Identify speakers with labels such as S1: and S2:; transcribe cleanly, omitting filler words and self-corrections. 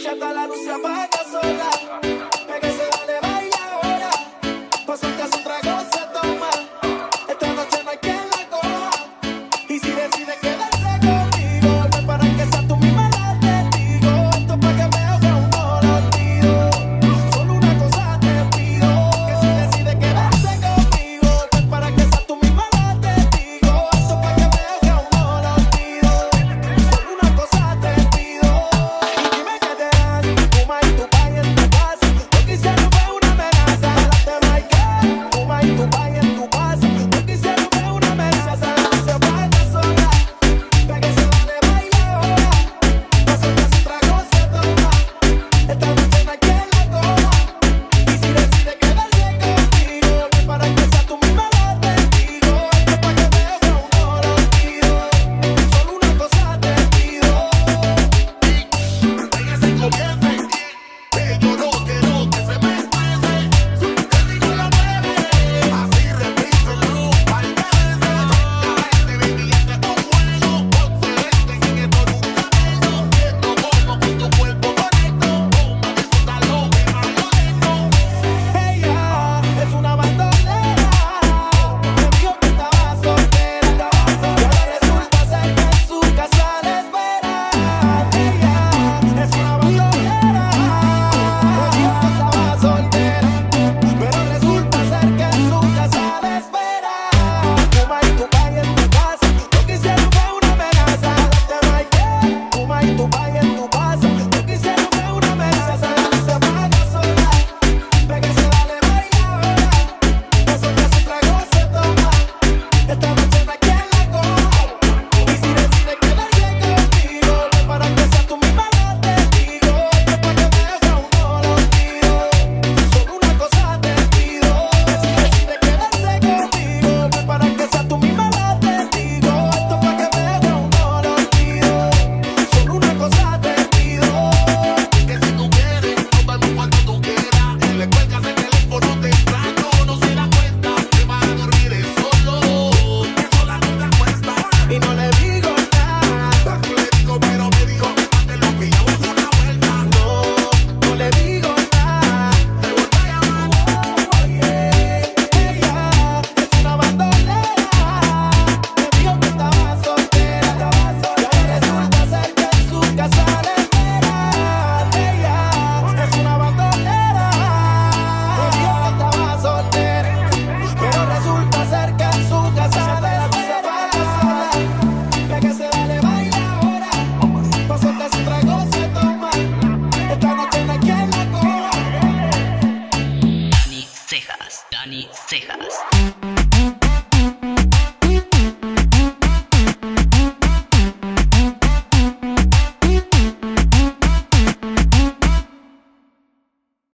S1: hasta la luz se apaga sola. Que se dale, baila ahora. Paso en casa, un trago se toma. Esta noche no hay quien la coja. Y si decide quedarse conmigo, no para que sea tú misma la testigo. Esto es pa' que veo que aún no lo olvido. Solo una cosa te pido, que si decide quedarse conmigo, no para que sea tú misma la testigo. Esto es pa' que veo que aún no lo olvido. Solo una cosa te pido. Y dime que te dan, fuma y tu pa' en tu casa. Lo que hicieron fue una amenaza. Date Michael, fuma y tu pa' en tu casa. Lo que hicieron fue una amenaza. Se apaga sola. Que se vale, baila ahora. Paso en casa, un trago se toma. Esta noche no hay quien la coja. Y si decide quedarse contigo, no es para que sea tú misma la testigo. Esto es pa' que veo que aún no lo olvido. Solo una cosa te pido.
S2: Que se comience, que yo no quiero que se me estrese. Que digo la mueve, así repíselo, al veces. La gente vivía que es un juego, obsedente sin esto nunca menos. Viendo cómo con tu cuerpo conecto, toma, disfrútalo, déjalo lento.
S1: Ella es una bandolera. Me dijo que estaba soltera. Y ahora resulta ser que en su casa la espera. Ella es una bandolera. Me dijo que estaba soltera. Pero resulta ser que en su casa la espera. Fuma y tu pa' en tu casa. Lo que hicieron fue una amenaza. Date Michael. Fuma y tu pa' en tu casa. Lo que hicieron fue una amenaza. Se apaga sola. Que se dale, baila ahora. Paso en casa, un trago se toma. Esta noche no hay quien la coja. Y si decide quedarse contigo, no es para que sea tú misma la testigo. Esto es pa' que veo que aún no lo olvido. Solo una cosa te pido. Que si decide quedarse contigo, no es para que sea tú misma la testigo. Esto es pa' que veo que aún no lo olvido. Solo una cosa te pido.
S2: Que si tú quieres, nos vemos cuando tú quieras. Le cuelgas el teléfono temprano, no se da cuenta, te va a dormir solo. Eso la nunca cuesta.
S1: Y no le digo nada.
S2: No le digo, pero me dijo que antes lo pillamos una vuelta.
S1: No le digo nada.
S2: Te vuelvo a llamar.
S1: Ella es una bandolera. Me dijo que estaba soltera. Y ahora resulta ser que en su casa la espera. Ella es una bandolera. Me dijo que estaba soltera. Pero resulta ser que en su casa la apaga sola. Que se dale, baila ahora. Paso en casa, un trago se toma. Esta noche no hay quien la coja.
S3: Dani Cejas, Dani Cejas.